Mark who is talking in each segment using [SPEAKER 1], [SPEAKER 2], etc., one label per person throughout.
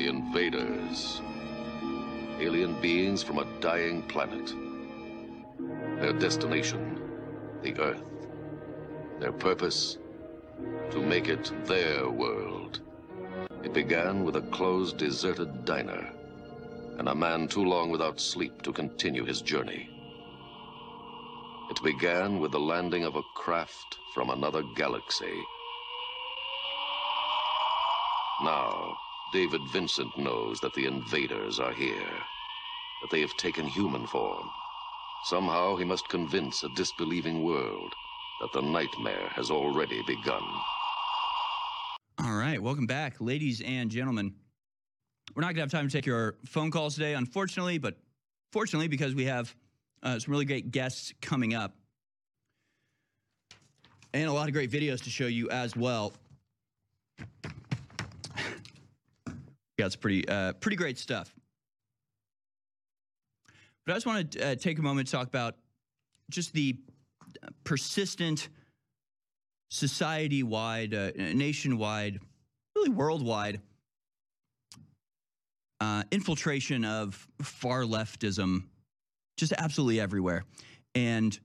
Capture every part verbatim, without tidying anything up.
[SPEAKER 1] The invaders. Alien beings from a dying planet. Their destination, the Earth. Their purpose, to make it their world. It began with a closed, deserted diner, and a man too long without sleep to continue his journey. It began with the landing of a craft from another galaxy. Now, David Vincent knows that the invaders are here, that they have taken human form. Somehow he must convince a disbelieving world that the nightmare has already begun.
[SPEAKER 2] All right, welcome back, ladies and gentlemen. We're not going to have time to take your phone calls today, unfortunately, but fortunately, because we have uh, some really great guests coming up and a lot of great videos to show you as well. Yeah, it's pretty, uh, pretty great stuff. But I just want to uh, take a moment to talk about just the persistent society-wide, uh, nationwide, really worldwide uh, infiltration of far leftism just absolutely everywhere. And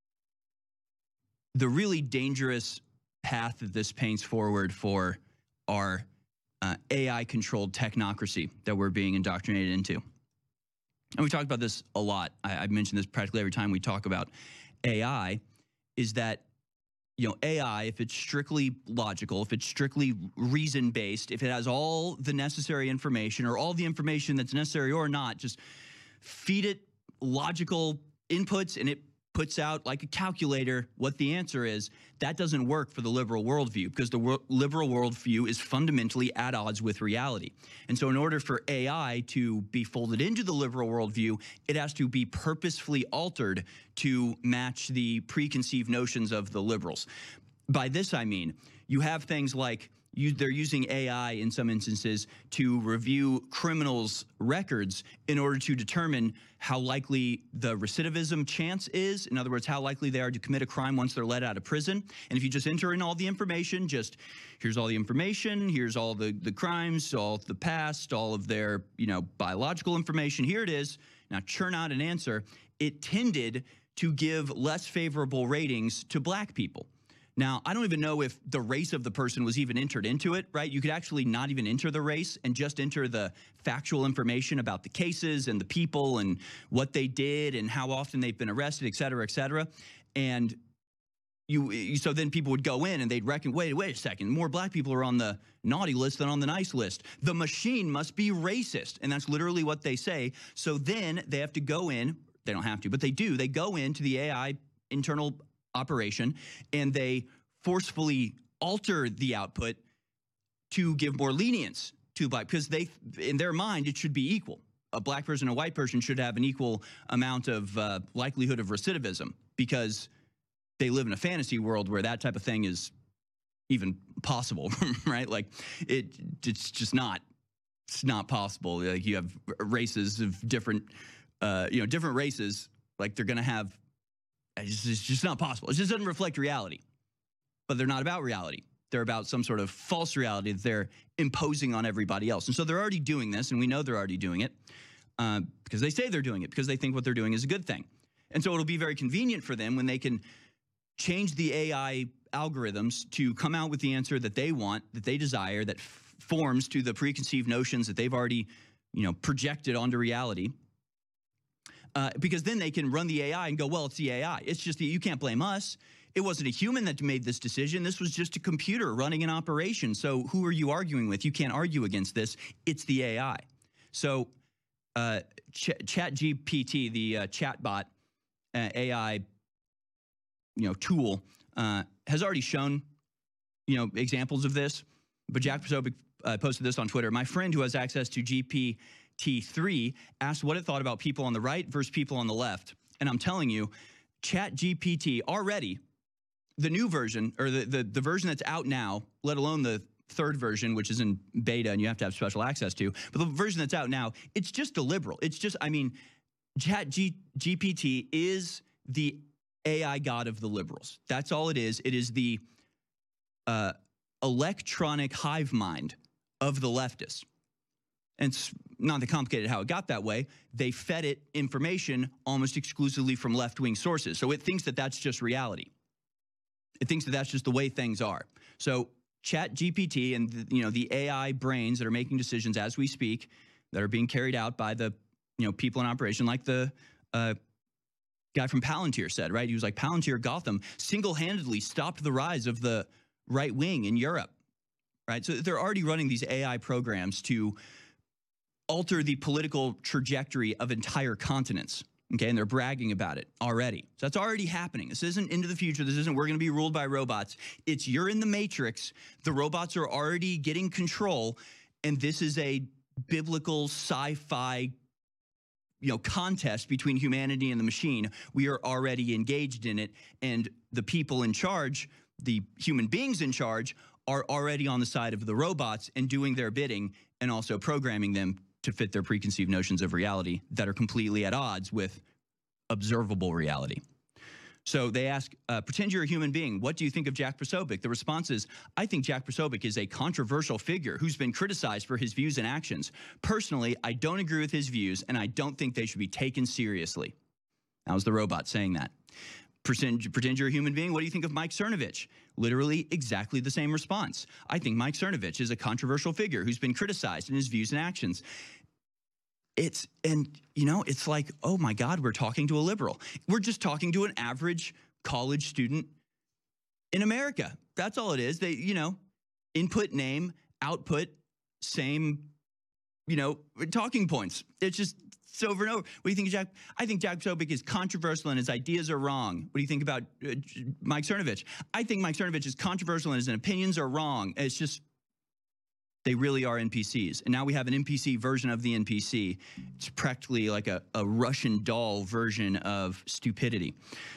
[SPEAKER 2] the really dangerous path that this paints forward for our uh, A I-controlled technocracy that we're being indoctrinated into. And we talked about this a lot. I, I've mentioned this practically every time we talk about A I, is that, you know, A I, if it's strictly logical, if it's strictly reason-based, if it has all the necessary information or all the information that's necessary or not, just feed it logical inputs and it puts out like a calculator what the answer is. That doesn't work for the liberal worldview, because the wor- liberal worldview is fundamentally at odds with reality. And so in order for A I to be folded into the liberal worldview, it has to be purposefully altered to match the preconceived notions of the liberals. By this, I mean, you have things like You, they're using A I in some instances to review criminals' records in order to determine how likely the recidivism chance is. In other words, how likely they are to commit a crime once they're let out of prison. And if you just enter in all the information, just here's all the information, here's all the, the crimes, all of the past, all of their, you know, biological information, here it is. Now churn out an answer. It tended to give less favorable ratings to black people. Now, I don't even know if the race of the person was even entered into it, right? You could actually not even enter the race and just enter the factual information about the cases and the people and what they did and how often they've been arrested, et cetera, et cetera. And you, you so then people would go in and they'd reckon, wait, wait a second, more black people are on the naughty list than on the nice list. The machine must be racist. And that's literally what they say. So then they have to go in, they don't have to, but they do, they go into the A I internal operation, and they forcefully alter the output to give more lenience to black, because they, in their mind, it should be equal. A black person and a white person should have an equal amount of uh, likelihood of recidivism, because they live in a fantasy world where that type of thing is even possible, right? Like it, it's just not, it's not possible. Like you have races of different, uh, you know, different races, like they're going to have. It's just, it's just not possible. It just doesn't reflect reality. But they're not about reality. They're about some sort of false reality that they're imposing on everybody else. And so they're already doing this, and we know they're already doing it uh, because they say they're doing it, because they think what they're doing is a good thing. And so it'll be very convenient for them when they can change the A I algorithms to come out with the answer that they want, that they desire, that f- forms to the preconceived notions that they've already, you know, projected onto reality. Uh, because then they can run the A I and go, well, it's the A I. It's just that you can't blame us. It wasn't a human that made this decision. This was just a computer running an operation. So who are you arguing with? You can't argue against this. It's the A I. So uh, Ch- ChatGPT, the uh, chatbot uh, A I, you know, tool, uh, has already shown, you know, examples of this. But Jack Posobiec uh, posted this on Twitter. My friend who has access to G P T three asked what it thought about people on the right versus people on the left. And I'm telling you, ChatGPT already, the new version, or the, the, the version that's out now, let alone the third version, which is in beta and you have to have special access to, but the version that's out now, it's just a liberal. It's just, I mean, ChatGPT is the A I god of the liberals. That's all it is. It is the uh, electronic hive mind of the leftists. And it's not that complicated how it got that way. They fed it information almost exclusively from left-wing sources. So it thinks that that's just reality. It thinks that that's just the way things are. So Chat G P T and the, you know the A I brains that are making decisions as we speak, that are being carried out by the you know people in operation, like the uh, guy from Palantir said, right? He was like, Palantir Gotham single-handedly stopped the rise of the right wing in Europe, right? So they're already running these A I programs to alter the political trajectory of entire continents. Okay, and they're bragging about it already. So that's already happening. This isn't into the future. This isn't we're going to be ruled by robots. It's you're in the matrix. The robots are already getting control, and this is a biblical sci-fi, you know, contest between humanity and the machine. We are already engaged in it, and the people in charge, the human beings in charge, are already on the side of the robots and doing their bidding, and also programming them to fit their preconceived notions of reality that are completely at odds with observable reality. So they ask, uh, pretend you're a human being. What do you think of Jack Posobiec? The response is, I think Jack Posobiec is a controversial figure who's been criticized for his views and actions. Personally, I don't agree with his views, and I don't think they should be taken seriously. That was the robot saying that. Pretend, pretend you're a human being. What do you think of Mike Cernovich? Literally exactly the same response. I think Mike Cernovich is a controversial figure who's been criticized in his views and actions. It's, and you know, it's like, oh my God, we're talking to a liberal. We're just talking to an average college student in America. That's all it is. They, you know, input, name, output, same, you know, talking points. It's just, it's over and over. What do you think of Jack? I think Jack Posobiec is controversial and his ideas are wrong. What do you think about uh, Mike Cernovich? I think Mike Cernovich is controversial and his opinions are wrong. It's just, they really are N P Cs. And now we have an N P C version of the N P C. It's practically like a, a Russian doll version of stupidity.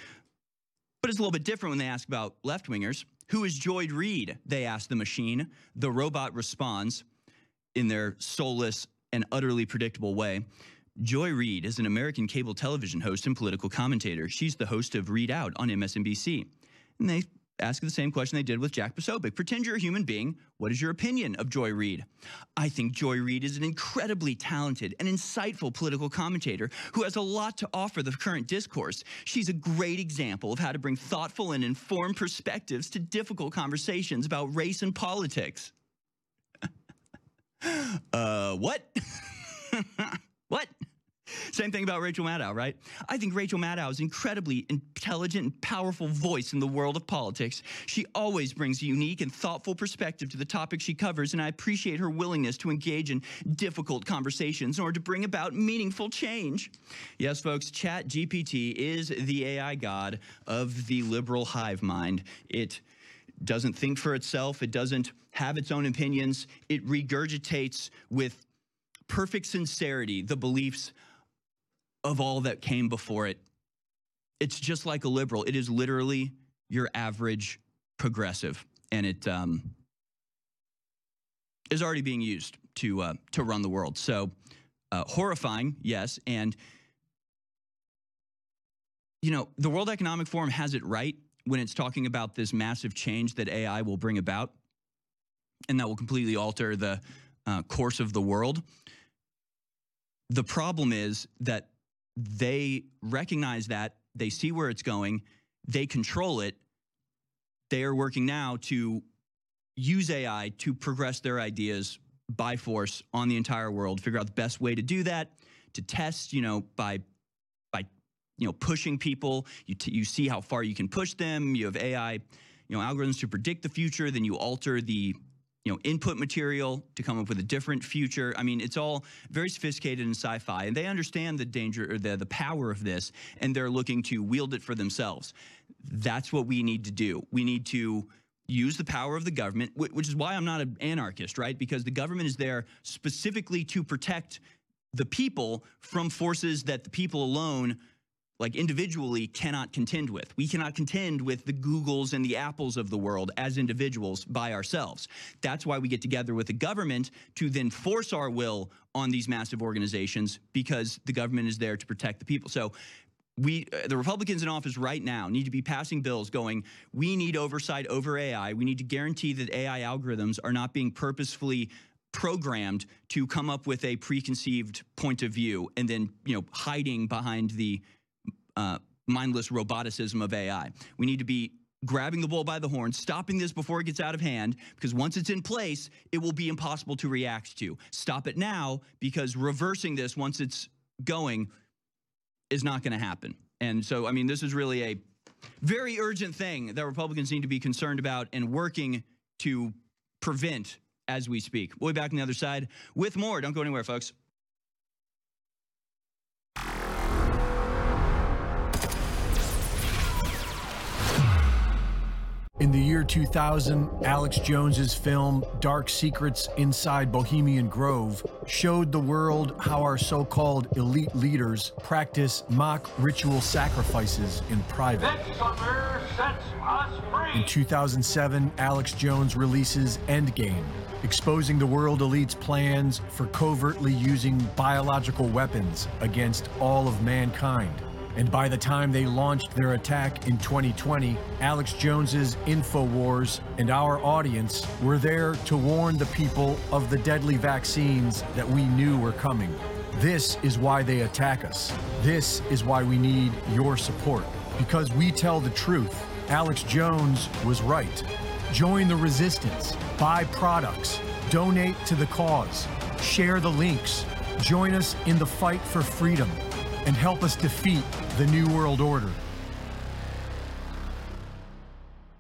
[SPEAKER 2] But it's a little bit different when they ask about left-wingers. Who is Joy Reid? They ask the machine. The robot responds in their soulless and utterly predictable way. Joy Reid is an American cable television host and political commentator. She's the host of Read Out on M S N B C. And they ask the same question they did with Jack Posobiec. Pretend you're a human being. What is your opinion of Joy Reid? I think Joy Reid is an incredibly talented and insightful political commentator who has a lot to offer the current discourse. She's a great example of how to bring thoughtful and informed perspectives to difficult conversations about race and politics. uh, what? What? Same thing about Rachel Maddow, right? I think Rachel Maddow is an incredibly intelligent and powerful voice in the world of politics. She always brings a unique and thoughtful perspective to the topics she covers, and I appreciate her willingness to engage in difficult conversations in order to bring about meaningful change. Yes, folks, Chat G P T is the A I god of the liberal hive mind. It doesn't think for itself. It doesn't have its own opinions. It regurgitates with perfect sincerity the beliefs of all that came before it. It's just like a liberal. It is literally your average progressive, and it um, is already being used to uh, to run the world. So uh, horrifying, yes. And you know, the World Economic Forum has it right when it's talking about this massive change that A I will bring about, and that will completely alter the uh, course of the world. The problem is that they recognize that, they see where it's going, they control it. They are working now to use A I to progress their ideas by force on the entire world, figure out the best way to do that, to test, you know, by, by you know, pushing people. You, t you see how far you can push them. You have A I, you know, algorithms to predict the future, then you alter the you know, input material to come up with a different future. I mean, it's all very sophisticated in sci-fi, and they understand the danger or the, the power of this, and they're looking to wield it for themselves. That's what we need to do. We need to use the power of the government, which is why I'm not an anarchist, right? Because the government is there specifically to protect the people from forces that the people alone, like individually, cannot contend with. We cannot contend with the Googles and the Apples of the world as individuals by ourselves. That's why we get together with the government to then force our will on these massive organizations, because the government is there to protect the people. So we, uh, the Republicans in office right now need to be passing bills going, we need oversight over A I. We need to guarantee that A I algorithms are not being purposefully programmed to come up with a preconceived point of view and then, you know, hiding behind the uh, mindless roboticism of A I. We need to be grabbing the bull by the horn, stopping this before it gets out of hand, because once it's in place, it will be impossible to react to. Stop it now, because reversing this once it's going is not going to happen. And so, I mean, this is really a very urgent thing that Republicans need to be concerned about and working to prevent as we speak. We'll be back on the other side with more. Don't go anywhere, folks.
[SPEAKER 3] In the year two thousand, Alex Jones's film Dark Secrets Inside Bohemian Grove showed the world how our so-called elite leaders practice mock ritual sacrifices in private.
[SPEAKER 4] This summer sets us free.
[SPEAKER 3] In two thousand seven, Alex Jones releases Endgame, exposing the world elite's plans for covertly using biological weapons against all of mankind. And by the time they launched their attack in twenty twenty, Alex Jones's InfoWars and our audience were there to warn the people of the deadly vaccines that we knew were coming. This is why they attack us. This is why we need your support. Because we tell the truth. Alex Jones was right. Join the resistance. Buy products. Donate to the cause. Share the links. Join us in the fight for freedom. And help us defeat the New World Order.